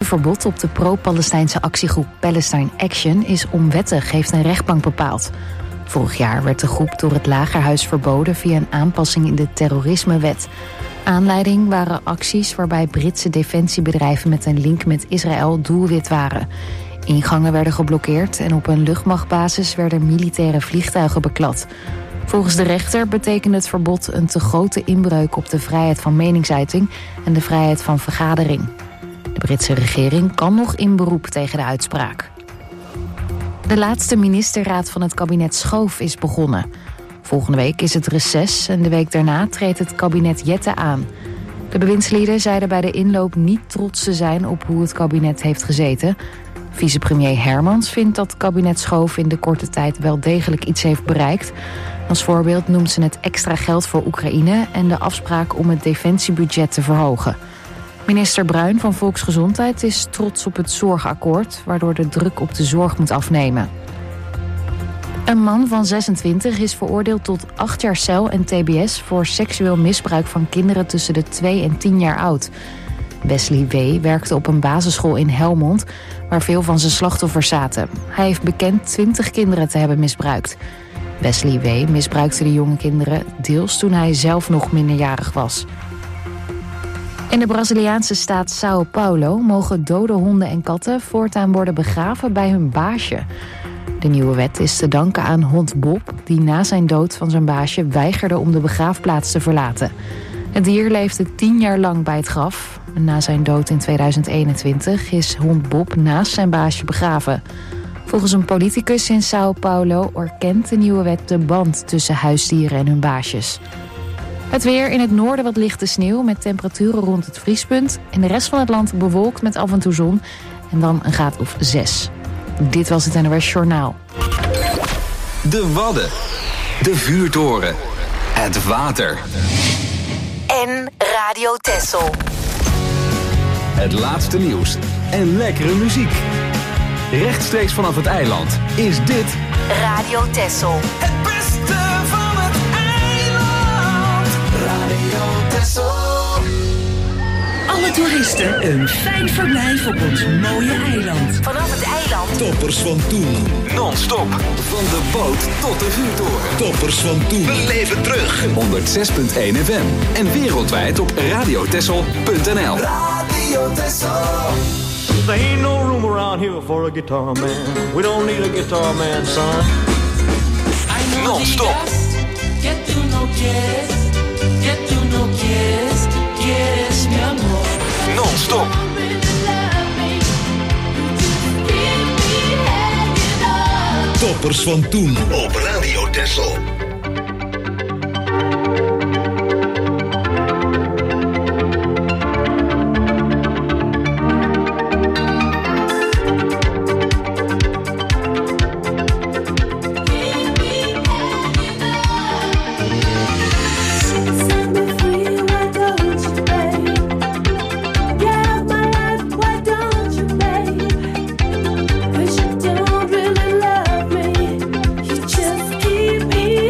verbod op de pro-Palestijnse actiegroep Palestine Action is onwettig, heeft een rechtbank bepaald. Vorig jaar werd de groep door het Lagerhuis verboden via een aanpassing in de terrorismewet. Aanleiding waren acties waarbij Britse defensiebedrijven met een link met Israël doelwit waren. Ingangen werden geblokkeerd en op een luchtmachtbasis werden militaire vliegtuigen beklad. Volgens de rechter betekent het verbod een te grote inbreuk op de vrijheid van meningsuiting en de vrijheid van vergadering. De Britse regering kan nog in beroep tegen de uitspraak. De laatste ministerraad van het kabinet Schoof is begonnen. Volgende week is het reces en de week daarna treedt het kabinet Jette aan. De bewindslieden zeiden bij de inloop niet trots te zijn op hoe het kabinet heeft gezeten. Vicepremier Hermans vindt dat kabinet Schoof in de korte tijd wel degelijk iets heeft bereikt. Als voorbeeld noemt ze het extra geld voor Oekraïne en de afspraak om het defensiebudget te verhogen. Minister Bruin van Volksgezondheid is trots op het zorgakkoord, waardoor de druk op de zorg moet afnemen. Een man van 26 is veroordeeld tot 8 jaar cel en tbs voor seksueel misbruik van kinderen tussen de 2 en 10 jaar oud. Wesley W. werkte op een basisschool in Helmond, waar veel van zijn slachtoffers zaten. Hij heeft bekend 20 kinderen te hebben misbruikt. Wesley W. misbruikte de jonge kinderen deels toen hij zelf nog minderjarig was. In de Braziliaanse staat Sao Paulo mogen dode honden en katten voortaan worden begraven bij hun baasje. De nieuwe wet is te danken aan hond Bob, die na zijn dood van zijn baasje weigerde om de begraafplaats te verlaten. Het dier leefde 10 jaar lang bij het graf. Na zijn dood in 2021 is hond Bob naast zijn baasje begraven. Volgens een politicus in Sao Paulo erkent de nieuwe wet de band tussen huisdieren en hun baasjes. Het weer: in het noorden wat lichte sneeuw met temperaturen rond het vriespunt. In de rest van het land bewolkt met af en toe zon en dan een graad of 6. Dit was het NOS Journaal. De Wadden, de vuurtoren, het water en Radio Texel. Het laatste nieuws en lekkere muziek. Rechtstreeks vanaf het eiland is dit Radio Texel. Het beste van het eiland. Radio Texel. Alle toeristen een fijn verblijf op ons mooie eiland. Vanaf het eiland. Toppers van toen. non-stop. Van de boot tot de vuurtoren. Toppers van toen. We leven terug. 106.1 FM. En wereldwijd op radiotessel.nl. Radio Texel. There ain't no room around here for a guitar man. We don't need a guitar man, son. Non-stop. Que tú no quieres, que tú no quieres, quieres mi amor. Non-stop. Toppers van toen op Radio Texel. Cause you don't really love me. You just keep me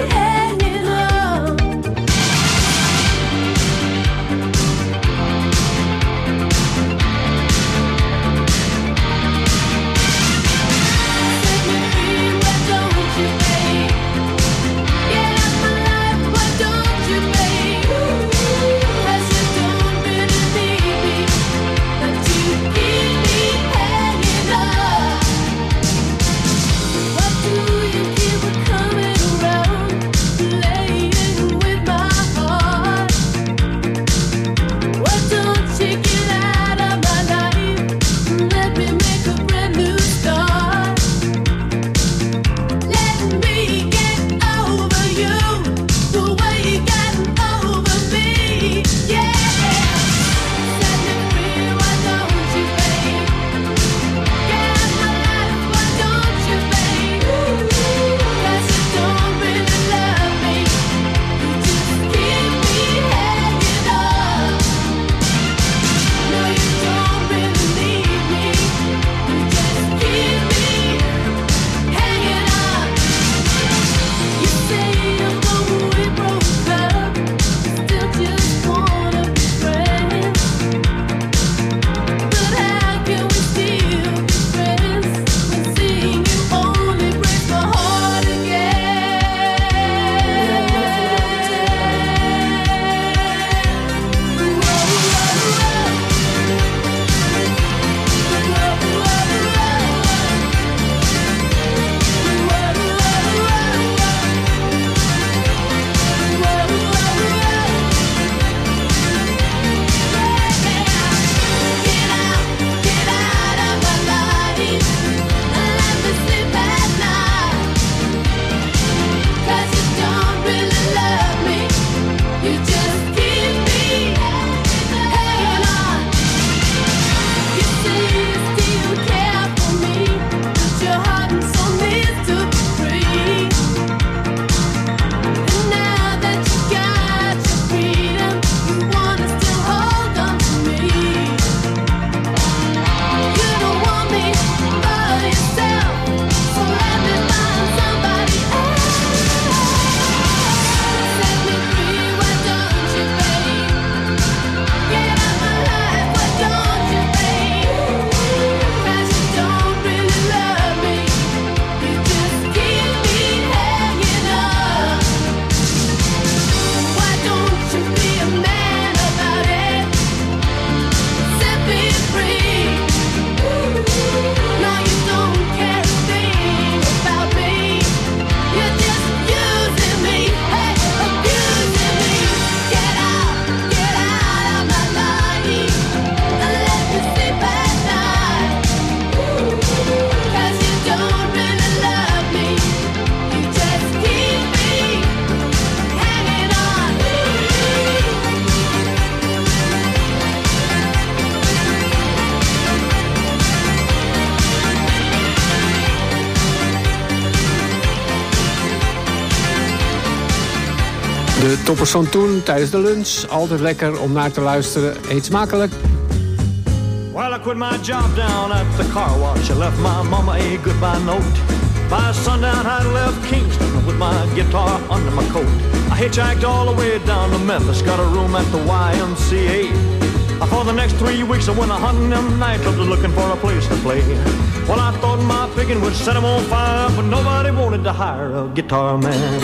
De toppers van toen tijdens de lunch. Altijd lekker om naar te luisteren. Eet smakelijk. Well, I quit my job down at the car wash. I left my mama a goodbye note. By sundown, I left Kingston with my guitar under my coat. I hitchhiked all the way down to Memphis. Got a room at the YMCA. For the next 3 weeks, I went a hunting them nightclubs looking for a place to play. Well, I thought my picking would set them on fire, but nobody wanted to hire a guitar man.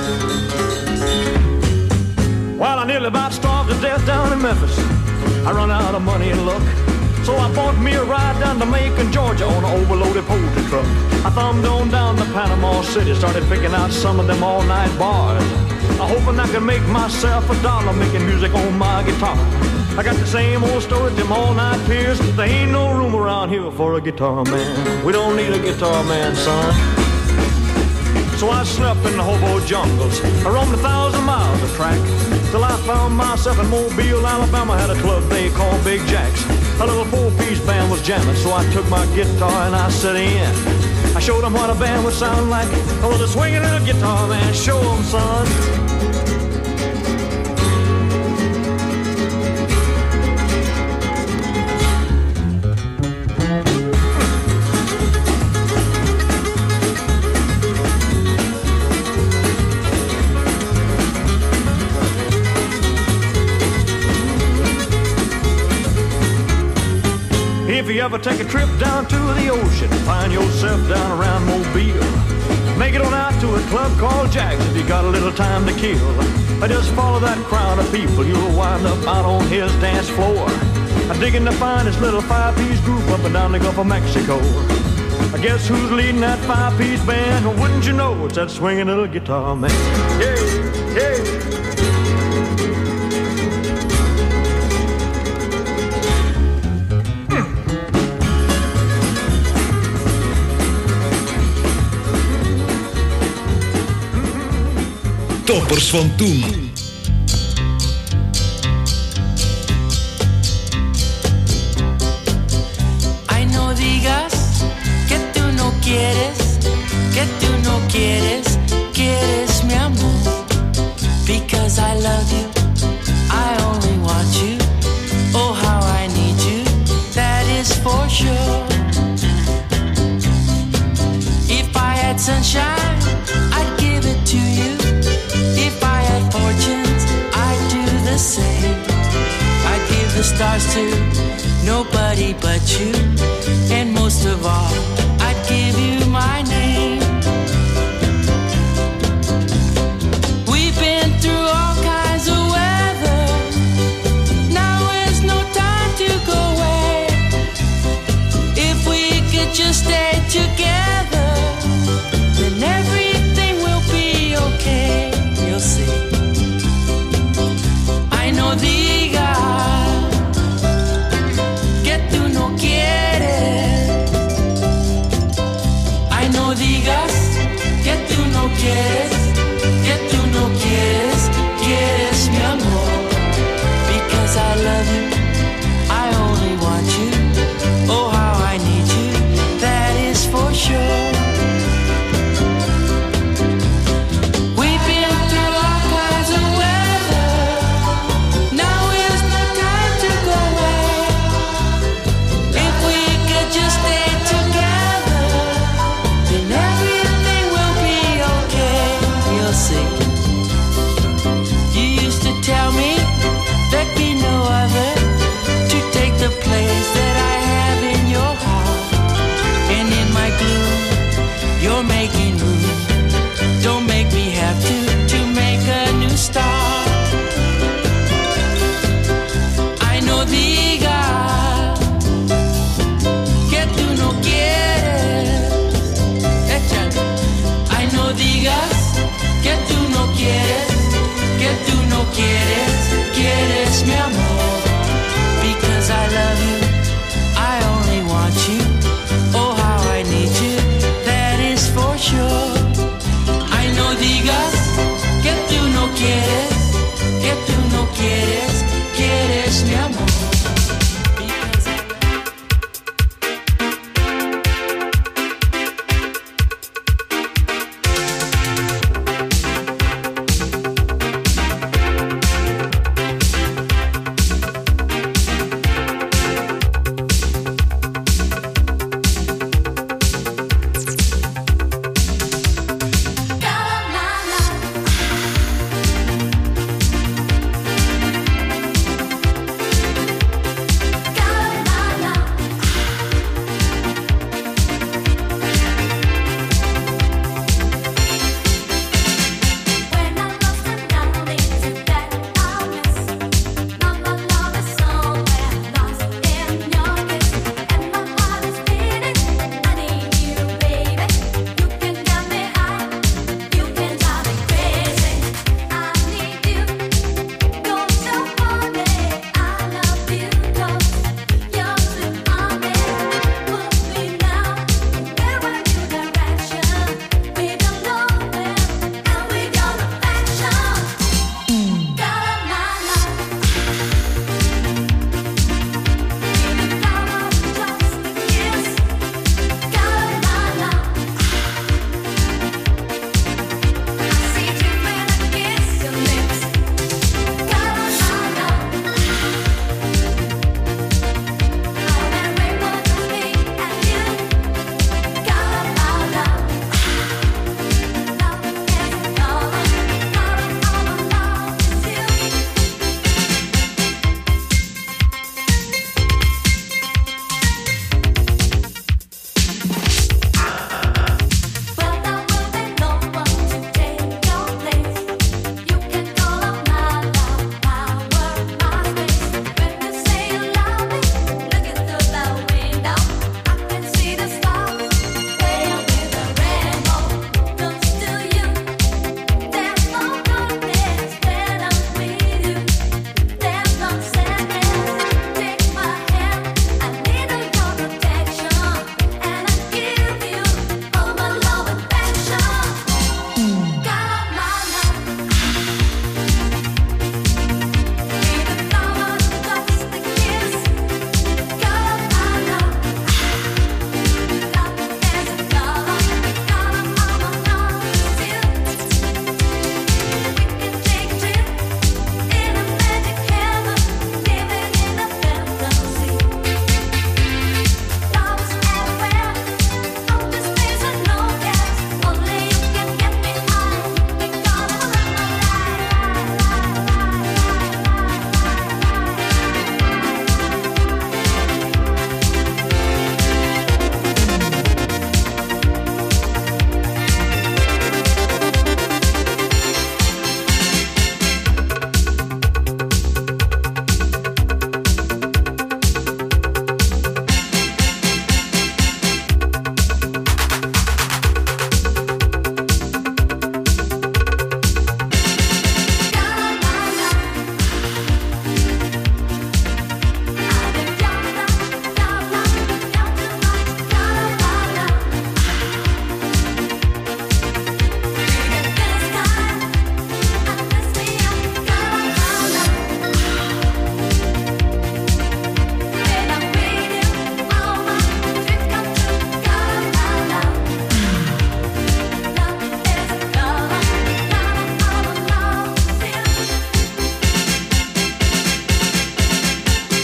Well, I nearly about starved to death down in Memphis. I run out of money and luck. So I bought me a ride down to Macon, Georgia on an overloaded poultry truck. I thumbed on down to Panama City, started picking out some of them all-night bars. Hoping I could make myself $1 making music on my guitar. I got the same old story, them all-night peers. There ain't no room around here for a guitar man. We don't need a guitar man, son. So I slept in the hobo jungles. I roamed 1,000 miles of track till I found myself in Mobile, Alabama. Had a club they called Big Jack's. A little 4-piece band was jamming, so I took my guitar and I set in. I showed them what a band would sound like. I was a swinging little guitar man. Show them, son. If you ever take a trip down to the ocean, find yourself down around Mobile, make it on out to a club called Jack's if you got a little time to kill. Just follow that crowd of people, you'll wind up out on his dance floor, digging to find his little 5-piece group up and down the Gulf of Mexico. I guess who's leading that 5-piece band? Wouldn't you know it's that swinging little guitar man? Yeah, yeah. Toppers van toen. Ay, no digas que tú no quieres, que tú no quieres, quieres mi amor. Because I love you, I only want you. Oh, how I need you, that is for sure. If I had sunshine, I'd give it to you. If I had fortunes, I'd do the same. I'd give the stars to nobody but you. And most of all, I'd give you my name. We've been through all kinds of weather. Now is no time to go away. If we could just stay together, then everything will be okay. You'll see. Ay, no digas que tú no quieres. Ay, no digas que tú no quieres, que tú no quieres, quieres mi amor. Because I love you, I only want you. Oh, how I need you, that is for sure.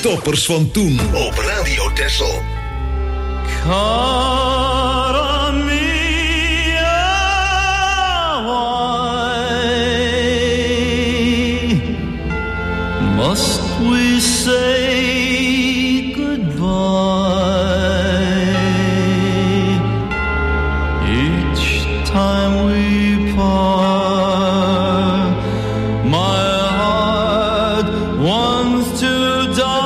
Toppers van toen op Radio Texel. Cara mia, why must we say goodbye each time we part? My heart wants to die.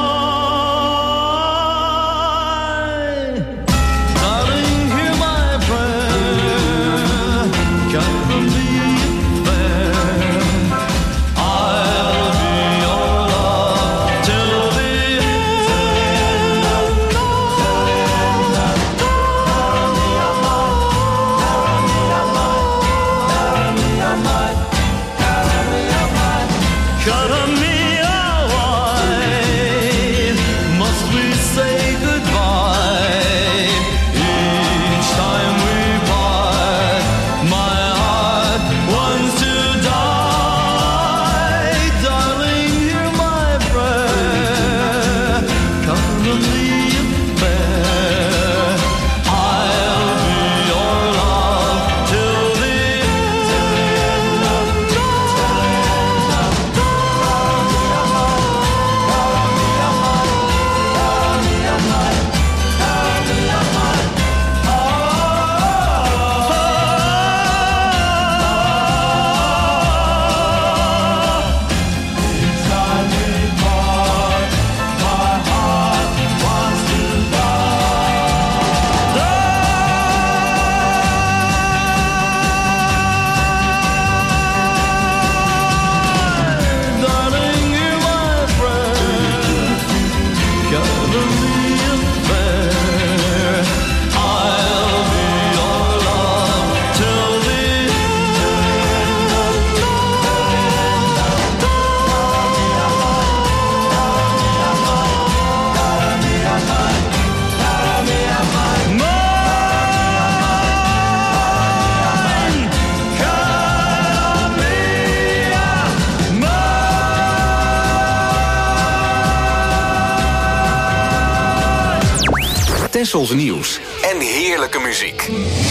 Tessels nieuws en heerlijke muziek.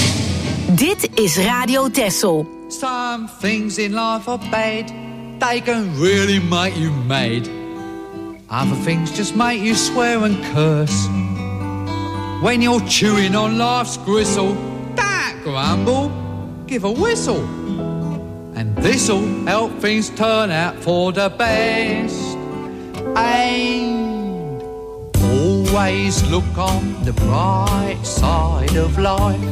Dit is Radio Tessel. Some things in life are bad. They can really make you mad. Other things just make you swear and curse. When you're chewing on life's gristle, don't grumble, give a whistle. And this'll help things turn out for the best. And always look on the bright side of life.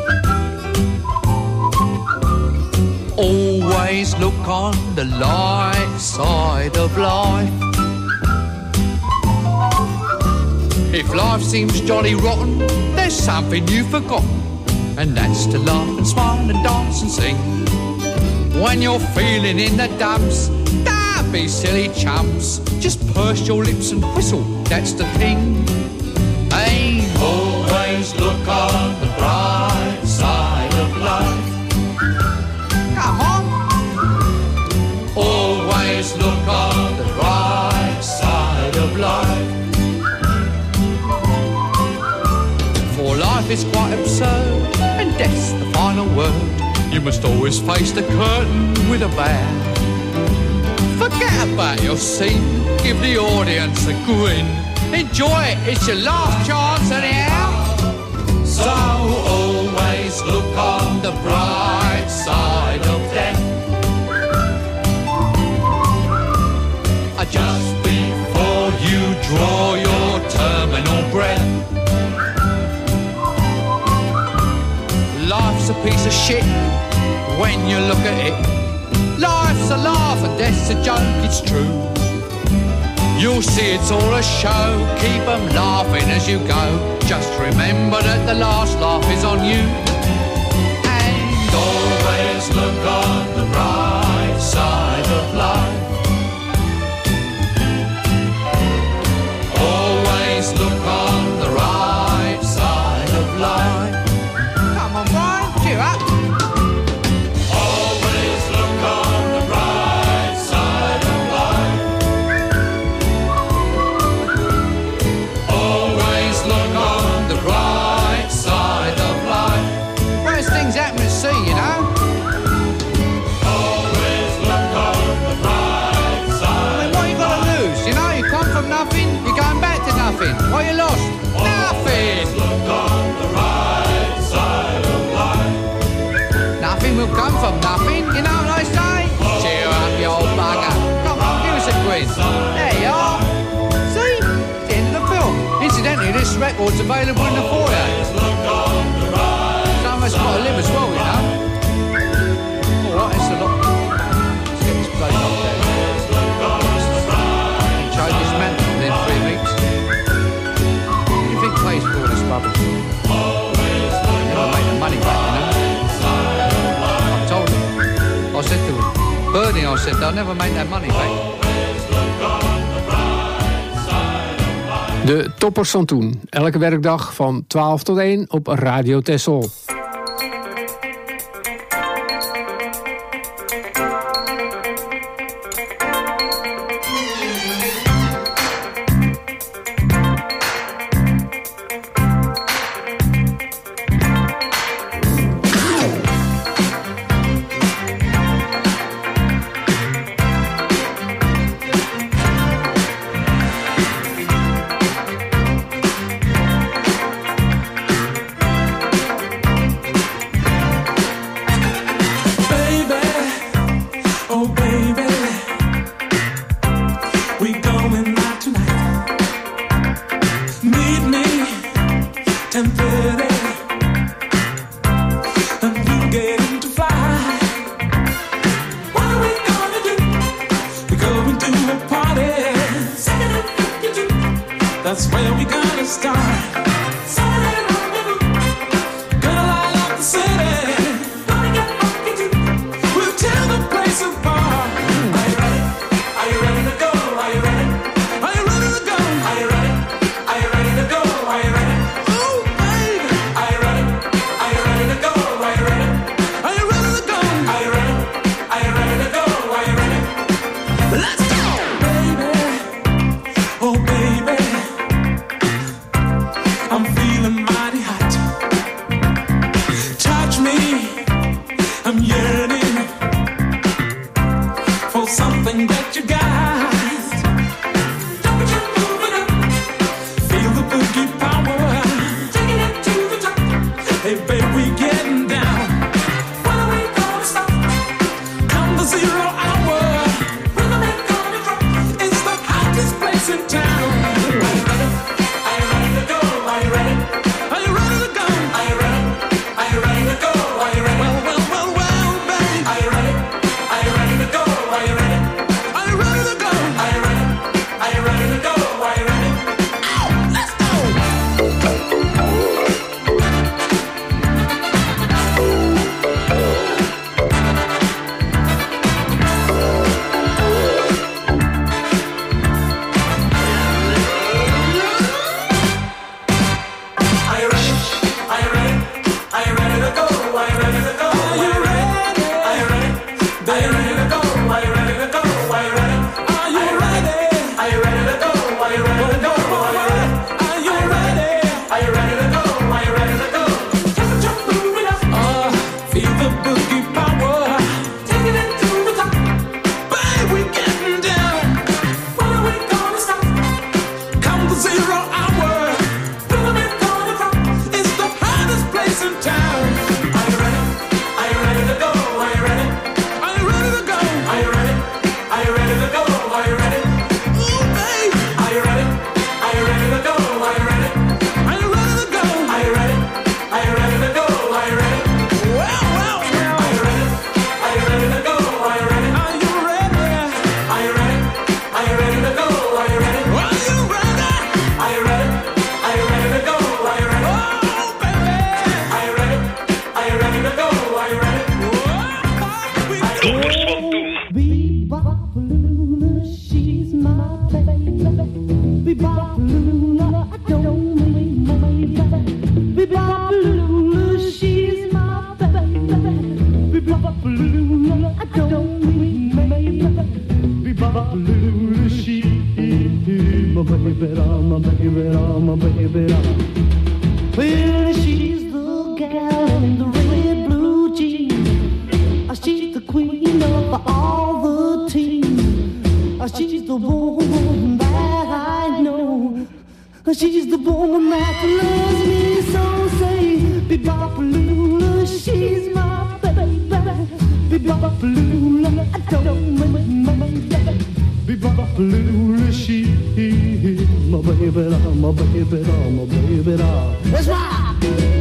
Always look on the light side of life. If life seems jolly rotten, there's something you've forgotten, and that's to laugh and smile and dance and sing. When you're feeling in the dumps, don't be silly chumps. Just purse your lips and whistle, that's the thing. Hey, always look on the bright side of life. Come on. Always look on the bright side of life. For life is quite absurd, and death's the final word. You must always face the curtain with a bow. Forget about your scene, give the audience a grin. Enjoy it, it's your last chance anyhow. So always look on the bright side of death. Just before you draw your terminal breath. Life's a piece of shit when you look at it. Life's a laugh and death's a joke, it's true. You'll see it's all a show, keep them laughing as you go. Just remember that the last laugh is on you. And always look on the bright side of life. Always look on the right side of life. Come on, Brian, cheer up. Always look on the right side of life. what's available in the foyer. So much got to live as well, you know. Alright, it's a lot. Let's get this place up there. And change this mantle within 3 weeks. What do you think pays for all this rubbish? Never make the money back, you know. I told him. I said to him, Bernie, I said, they'll never make that money back. De toppers van toen. Elke werkdag van 12 tot 1 op Radio Texel. She's the woman that loves me so. Say, be-bop-a-lula, she's my baby. Be-bop-a-lula, I don't mind my baby. Bebop she, my baby, my baby, my baby. Let's rock.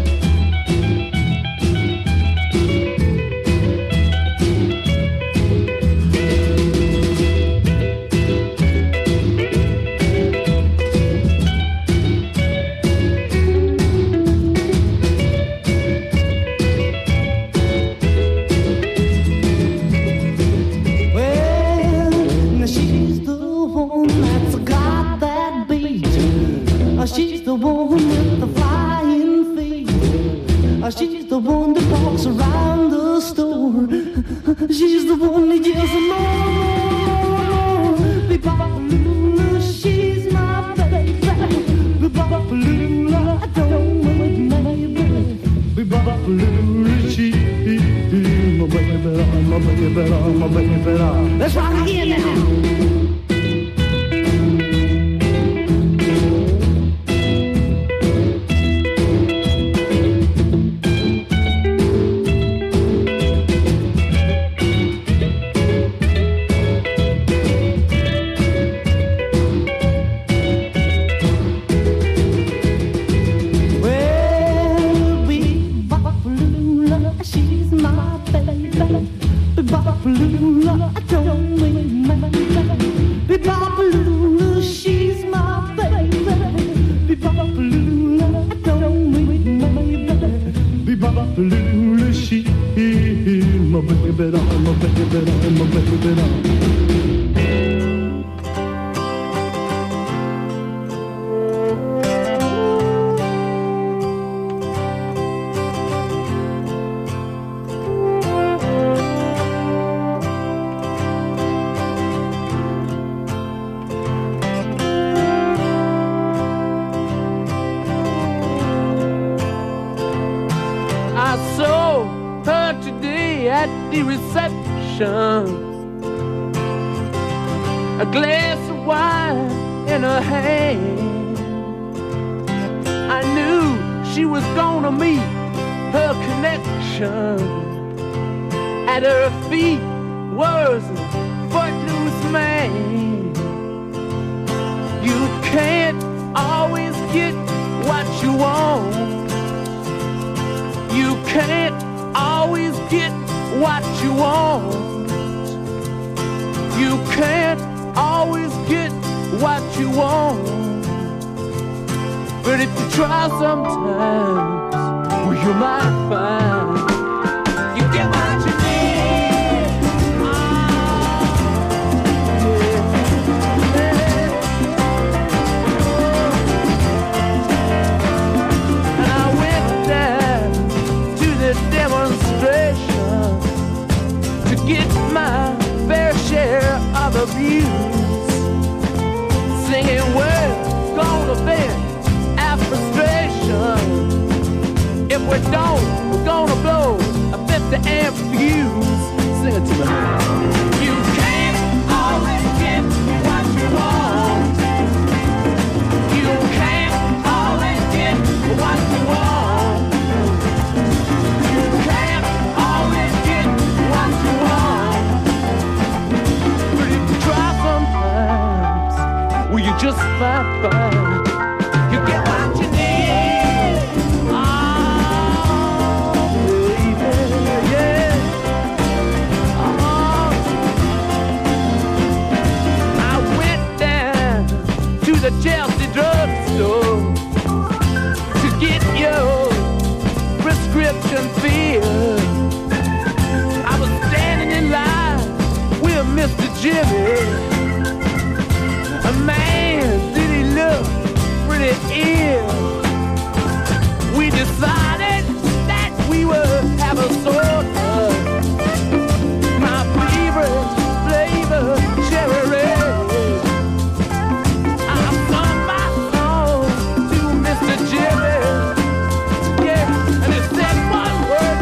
She's the one with the flying feet. She's the one that walks around the store. She's the one that yells more. Bebop-a-lula, she's my baby. Bebop-a-lula, I don't know maybe. Bebop-a-lula, she's my baby, my baby, my baby. Let's rock again now. A glass of wine in her hand. I knew she was gonna meet her connection. At her feet was a footloose man. You can't always get what you want. You can't always get what you want. You can't always get what you want. But if you try sometimes, well, you might find you get what you need. And I went down to the demonstration to get my fair share of abuse, singing words gonna vent our frustration. If we don't, we're gonna blow a 50 amp fuse. Sing it to me. You can't always get what you want. You can't always get what you want. You can't always get what you want. Well, you just might find you get what you need. Oh, baby, yeah. Oh. I went down to the Chelsea drugstore to get your prescription filled. I was standing in line with Mr. Jimmy. Man, did he look pretty ill? We decided that we would have a soda. My favorite flavor, cherry red. I sung my song to Mr. Jimmy. Yeah, and he said one word.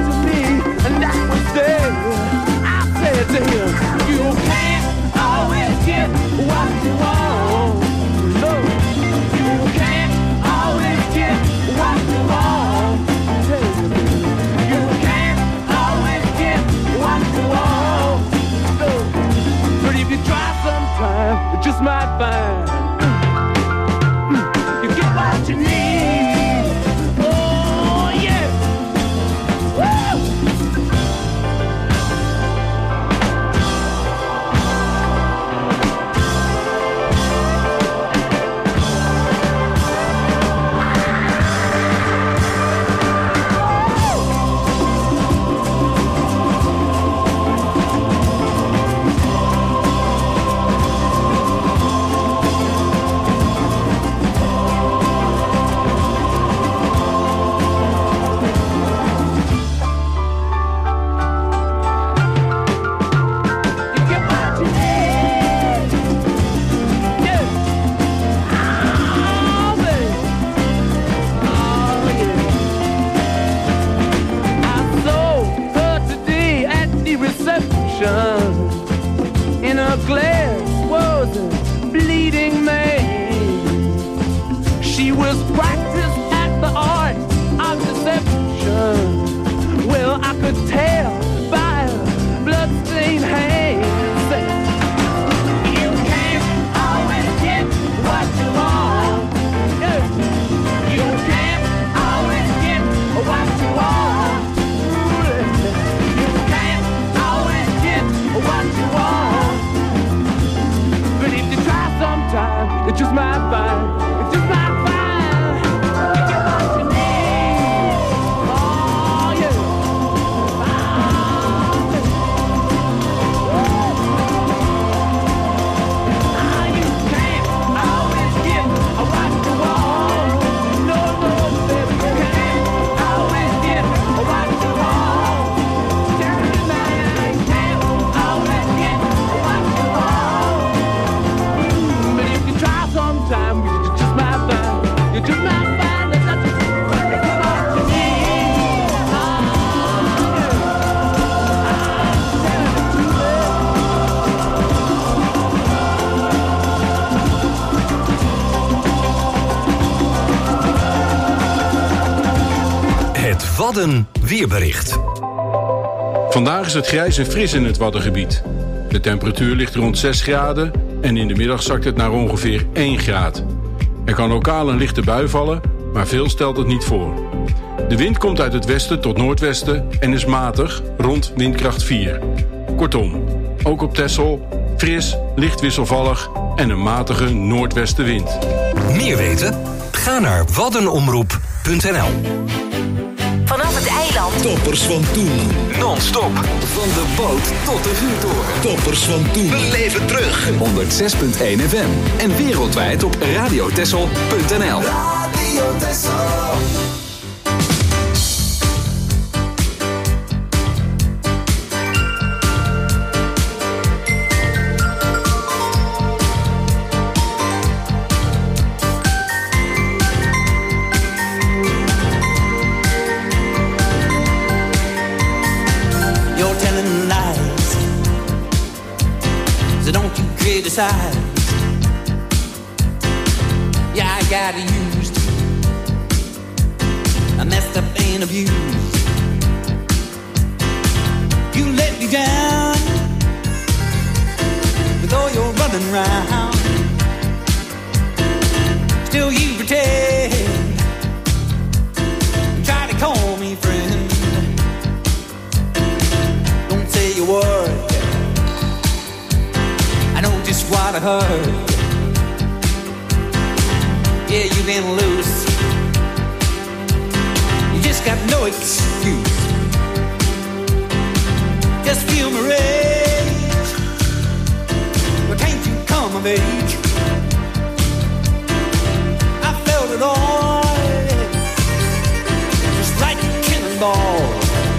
Wadden weerbericht. Vandaag is het grijs en fris in het Waddengebied. De temperatuur ligt rond 6 graden en in de middag zakt het naar ongeveer 1 graad. Er kan lokaal een lichte bui vallen, maar veel stelt het niet voor. De wind komt uit het westen tot noordwesten en is matig, rond windkracht 4. Kortom, ook op Texel, fris, licht wisselvallig en een matige noordwestenwind. Meer weten? Ga naar waddenomroep.nl. Vanaf het eiland. Toppers van toen. Non-stop. Van de boot tot de vuurtoren. Toppers van toen. Beleef het terug. 106.1 FM. En wereldwijd op radiotessel.nl. Radio Texel. Criticize. Yeah, I got used. I messed up and abused. You let me down with all your running around. Still you pretend and try to call me friend. Don't say a word. Just what I heard. Yeah, you've been loose. You just got no excuse. Just feel my rage. But can't you come of age? I felt it all, just like a cannonball.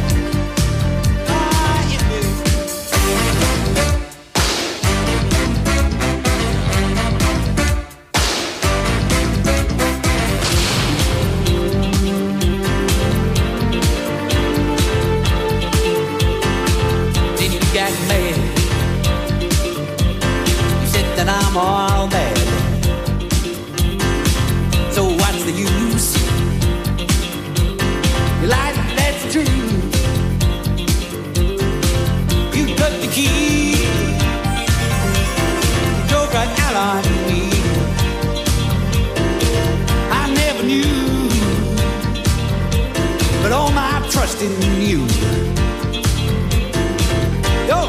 I'm all bad. So what's the use? Your life, that's true. You cut the key. You drove right out on me. I never knew, but all my trust in you. Yo.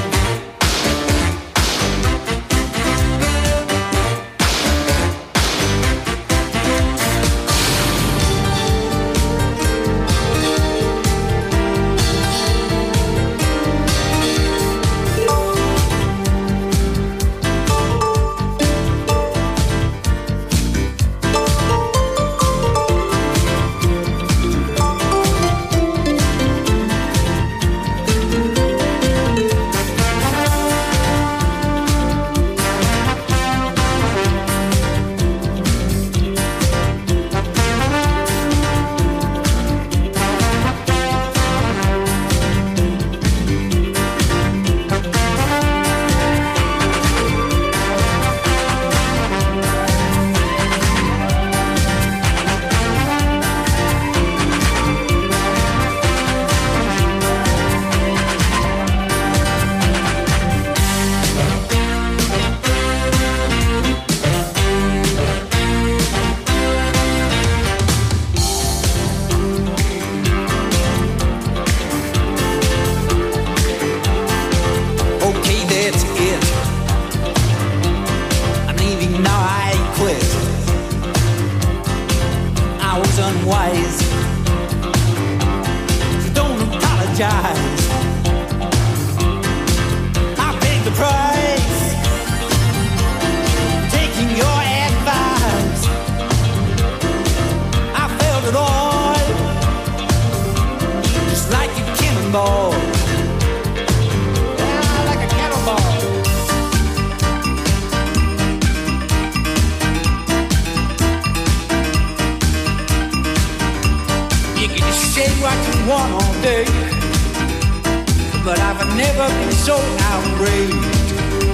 But I've never been so outraged.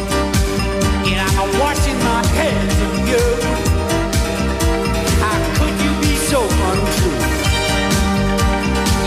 And I'm washing my hands of you. How could you be so untrue?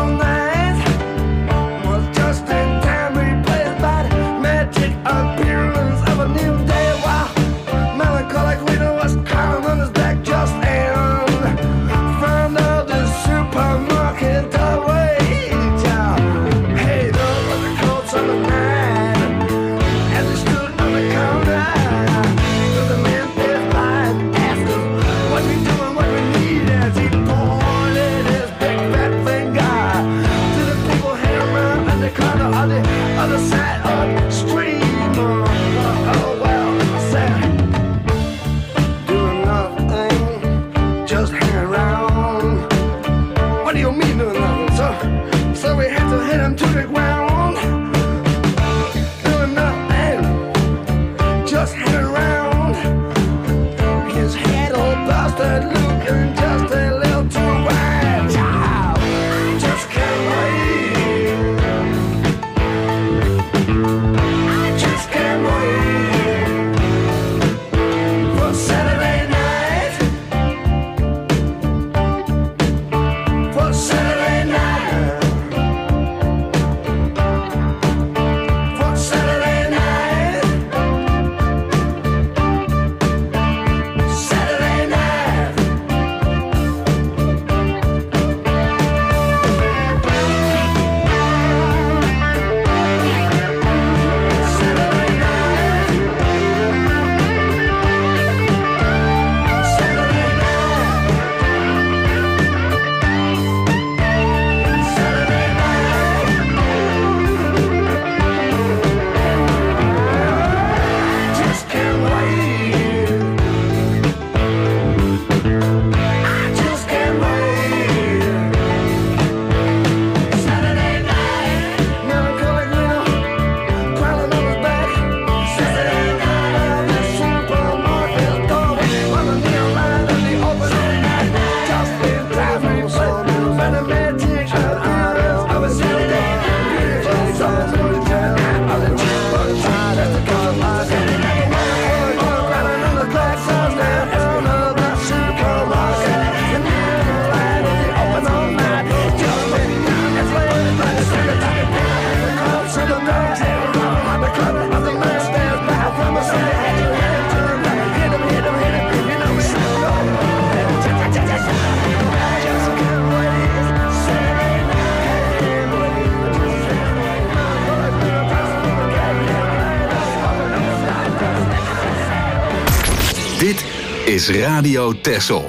Dit is Radio Texel.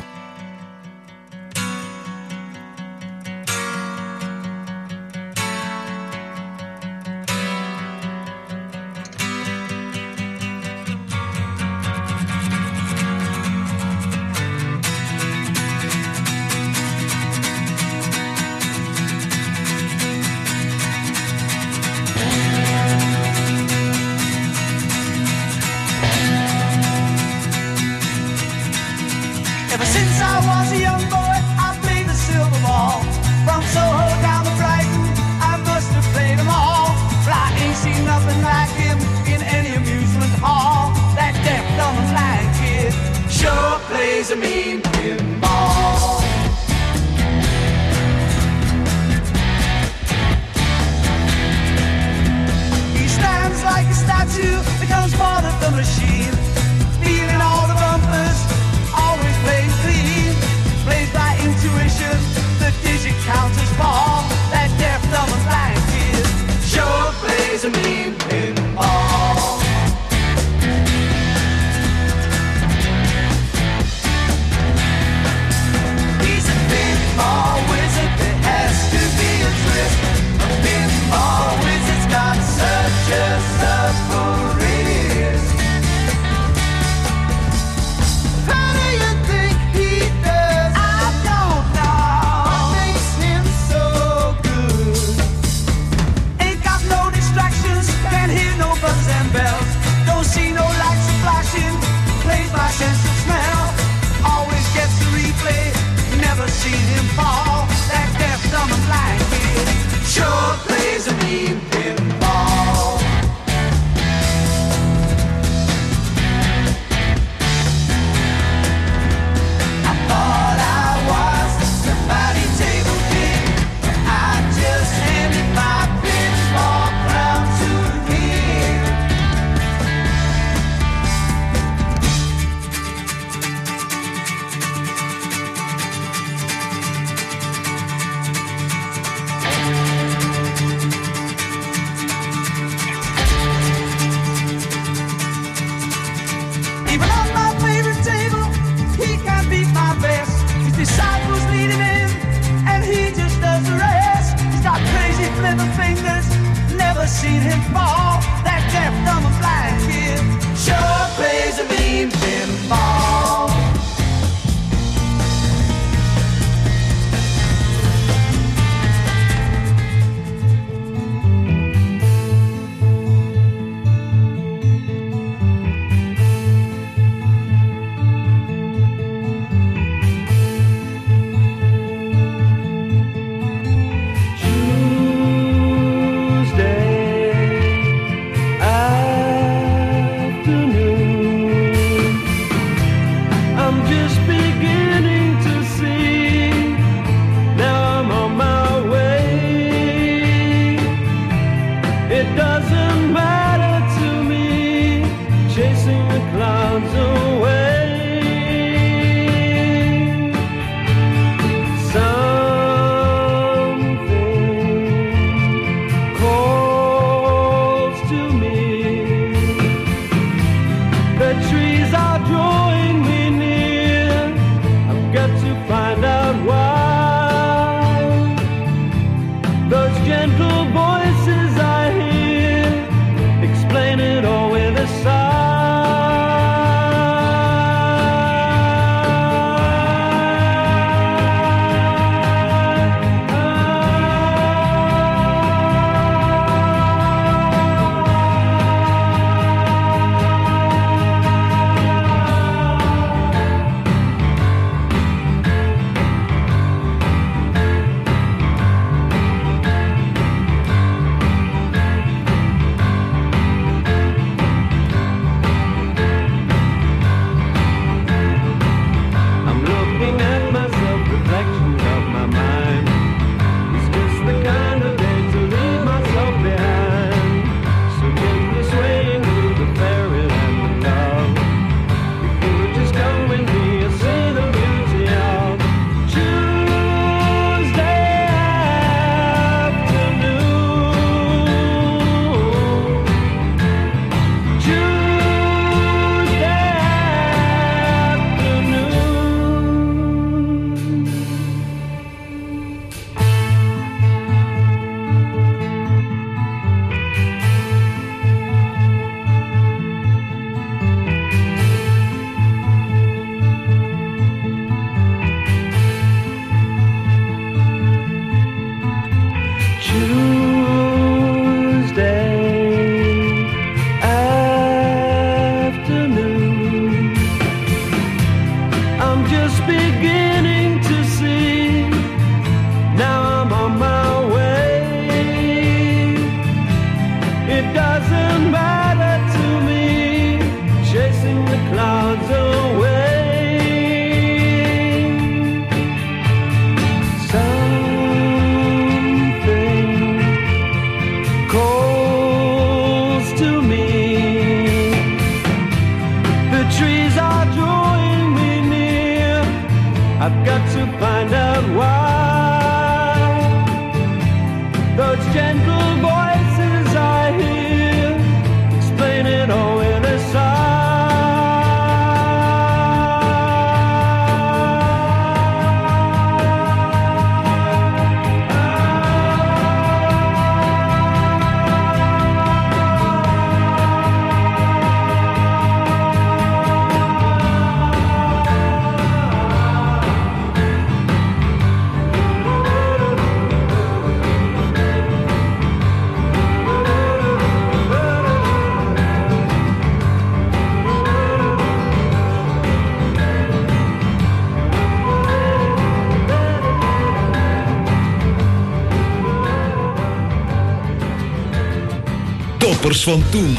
gentle voices I hear explain it all with a sigh. Toppers van toen.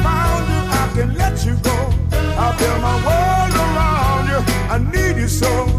So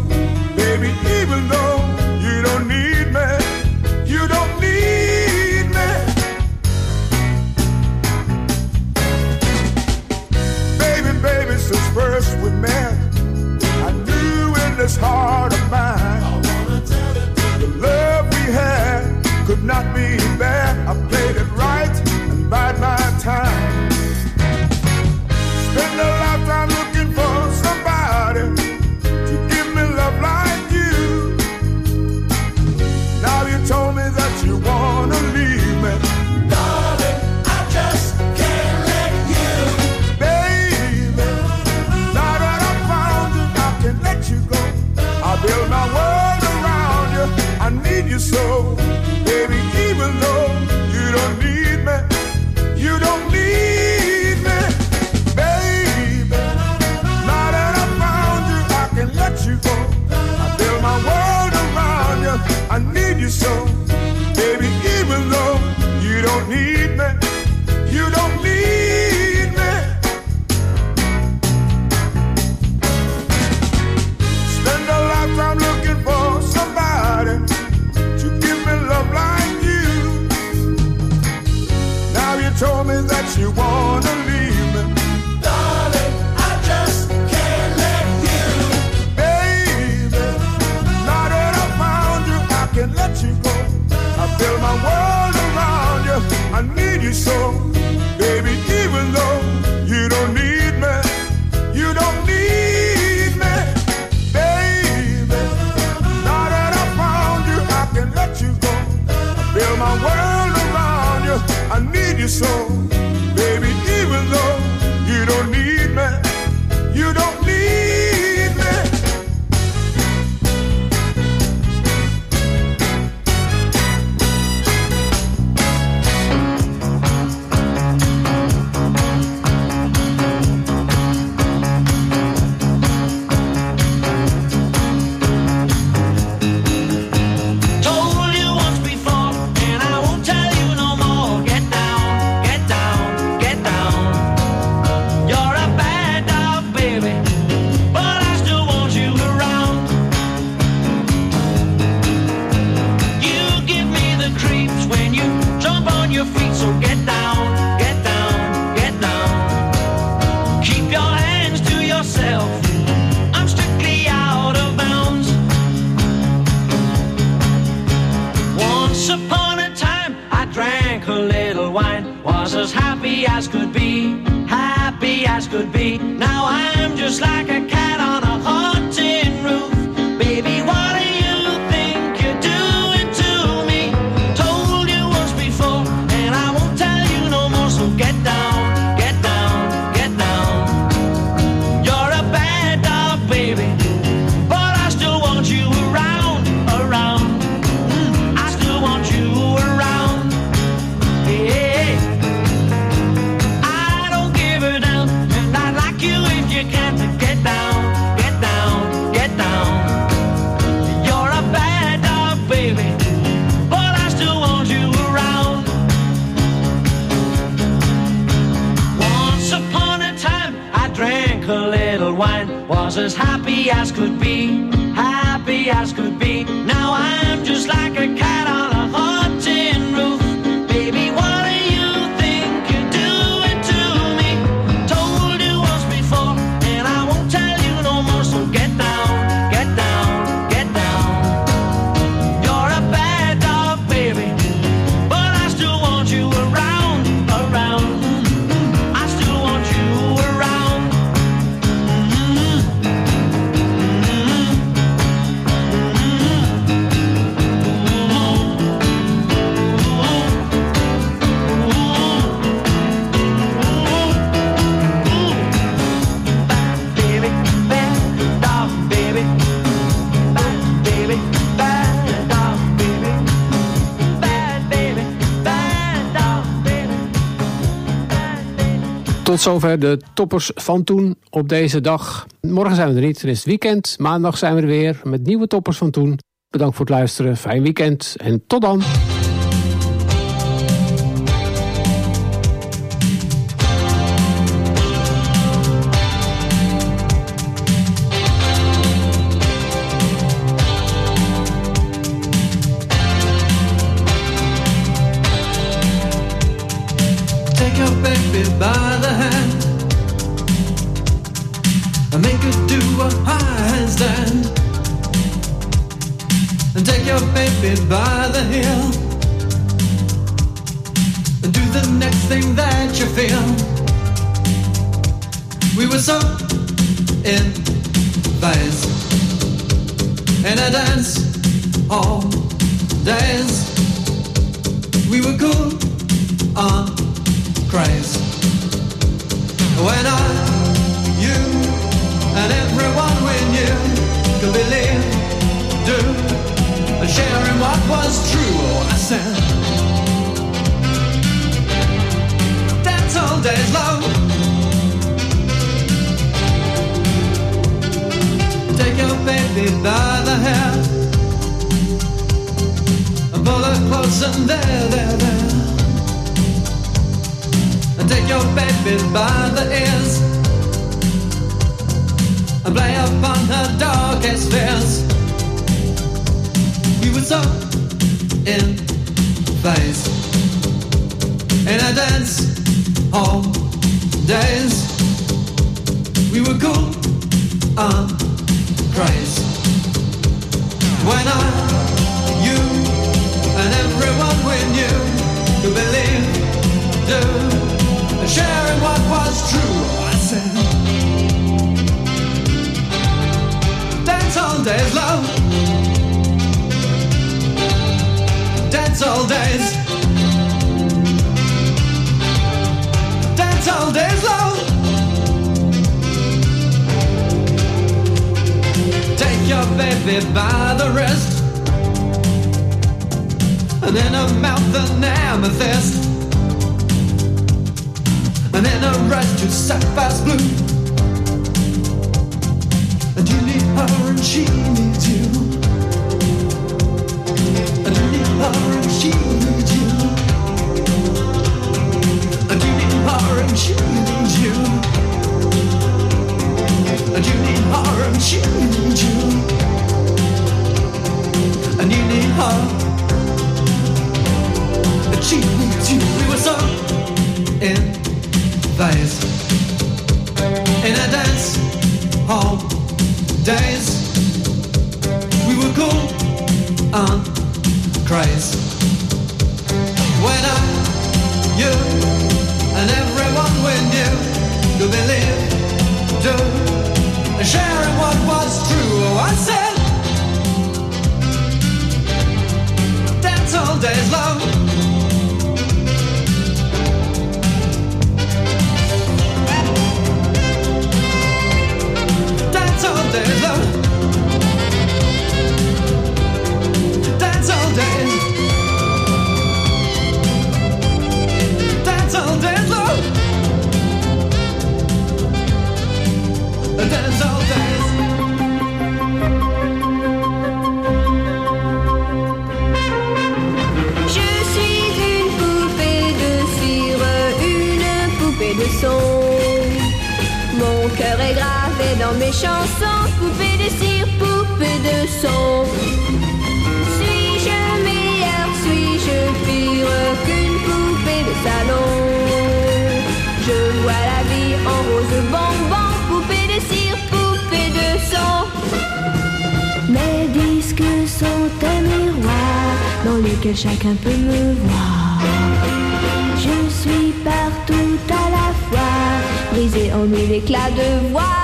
could be. Now I'm just like a cat on a haunted roof. Baby, what do you think you're doing to me? Told you once before, and I won't tell you no more. So get down, get down, get down. You're a bad dog, baby, but I still want you around, around. I still want you around. Yeah. I don't give a damn, and I'd like you if you can to get down, get down, get down. You're a bad dog, baby, but I still want you around. Once upon a time, I drank a little wine, was as happy as could be, happy as could be. Now I'm just like a cat on a haunted roof. Baby, what do you think you're doing to me? Told you once before, and I won't tell you no more. So get down, get down, get down. You're a bad dog, baby, but I still want you around, around. I still want you around. Baby, bad dog, baby. Bad baby, bad dog, baby. Bad baby, bad dog, baby. Tot zover de toppers van toen op deze dag. Morgen zijn we er niet, dan is het weekend. Maandag zijn we er weer met nieuwe toppers van toen. Bedankt voor het luisteren, fijn weekend en tot dan. Take your baby by the hand and make her do a high handstand. And take your baby by the heel and do the next thing that you feel. We were so in phase in a dance all days. We were cool on craze. When I, you, and everyone we knew could believe, do, and sharing what was true. Oh, I said, dance all days long. Take your baby by the hair and pull her close and there. And take your baby by the ears and play upon her darkest fears. We were so in phase in a dance all days. We were cool on craze. When I, you, and everyone we knew could believe, do, and sharing what was true. I said, dance all days, love. Dance all days. Dance all days, love. Take your baby by the wrist and in her mouth an amethyst. And in her eyes just sapphire's blue. And you need her and she needs you. And you need her and she needs you. And you need her and she needs you. And you need her and she needs you. And you need her and she needs you. We were so in phase in a dance hall days. We were cool on craze. When I, you, and everyone we knew to believe, to sharing what was true. I said, dance all days long. Dance all days long. Dance all day. Dance all day long. Dance all days. Je suis une poupée de cire, une poupée de son. Mon cœur est gravé dans mes chansons, poupée de cire, poupée de son. Suis-je meilleure, suis-je pire qu'une poupée de salon? Je vois la vie en rose bonbon, poupée de cire, poupée de son. Mes disques sont un miroir dans lequel chacun peut me voir. Je suis partout à la fois, brisée en mille éclats de voix.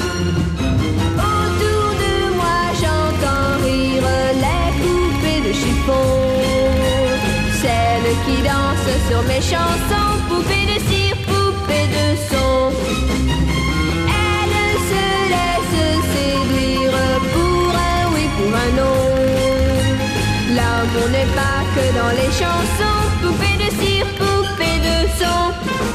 Autour de moi j'entends rire les poupées de chiffon, celles qui dansent sur mes chansons, poupées de cire, poupées de son. Elles se laissent séduire pour un oui, pour un non. L'amour n'est pas que dans les chansons, poupées de cire, poupées de son.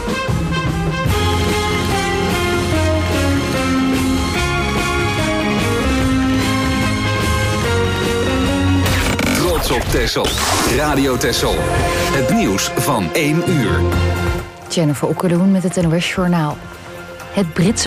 Trots op Texel. Radio Texel. Het nieuws van 1 uur. Jennifer Okkeloen met het NOS Journaal. Het Britse